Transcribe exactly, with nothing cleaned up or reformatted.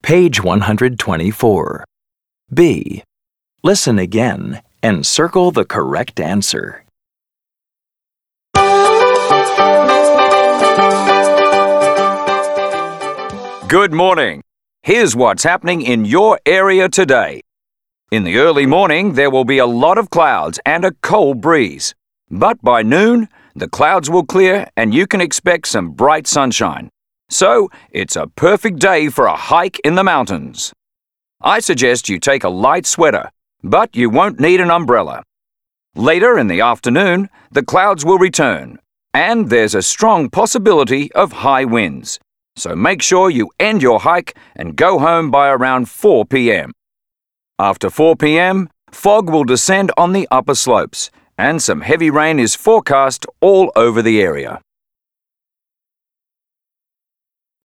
Page one hundred twenty-four. B. Listen again and circle the correct answer. Good morning. Here's what's happening in your area today. In the early morning, there will be a lot of clouds and a cold breeze. But by noon, the clouds will clear and you can expect some bright sunshine. So, it's a perfect day for a hike in the mountains. I suggest you take a light sweater, but you won't need an umbrella. Later in the afternoon, the clouds will return, and there's a strong possibility of high winds. So make sure you end your hike and go home by around four p m After four p m, fog will descend on the upper slopes, and some heavy rain is forecast all over the area.